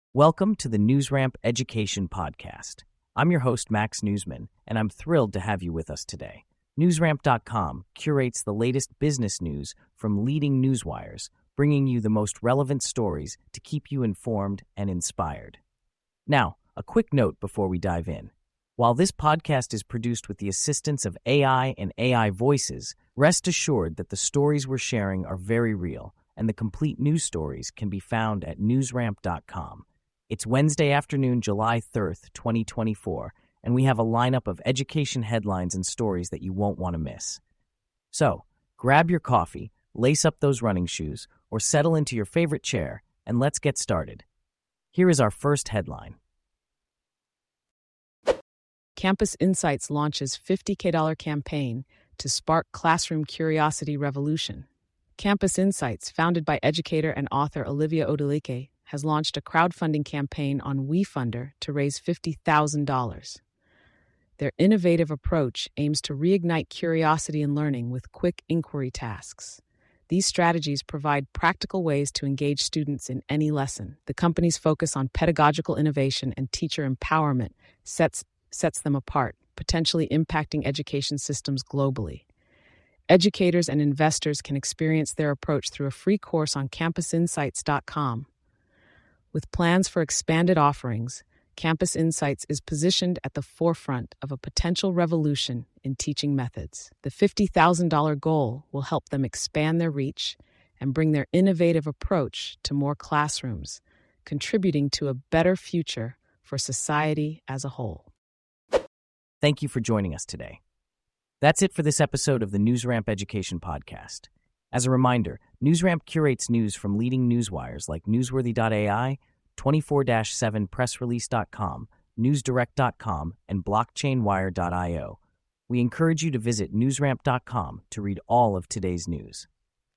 Welcome to the NewsRamp Education Podcast. I'm your host, Max Newsman, and I'm thrilled to have you with us today. NewsRamp.com curates the latest business news from leading newswires, bringing you the most relevant stories to keep you informed and inspired. Now, a quick note before we dive in. While this podcast is produced with the assistance of AI and AI voices, rest assured that the stories we're sharing are very real, and the complete news stories can be found at NewsRamp.com. It's Wednesday afternoon, July 3rd, 2024, and we have a lineup of education headlines and stories that you won't want to miss. So, grab your coffee, lace up those running shoes, or settle into your favorite chair, and let's get started. Here is our first headline. Campus Insights launches $50K campaign to spark classroom curiosity revolution. Campus Insights, founded by educator and author Olivia Oduike, has launched a crowdfunding campaign on WeFunder to raise $50,000. Their innovative approach aims to reignite curiosity and learning with quick inquiry tasks. These strategies provide practical ways to engage students in any lesson. The company's focus on pedagogical innovation and teacher empowerment sets them apart, potentially impacting education systems globally. Educators and investors can experience their approach through a free course on campusinsights.com. With plans for expanded offerings, Campus Insights is positioned at the forefront of a potential revolution in teaching methods. The $50,000 goal will help them expand their reach and bring their innovative approach to more classrooms, contributing to a better future for society as a whole. Thank you for joining us today. That's it for this episode of the NewsRamp Education Podcast. As a reminder, NewsRamp curates news from leading newswires like Newsworthy.ai, 24/7pressrelease.com, NewsDirect.com, and BlockchainWire.io. We encourage you to visit NewsRamp.com to read all of today's news.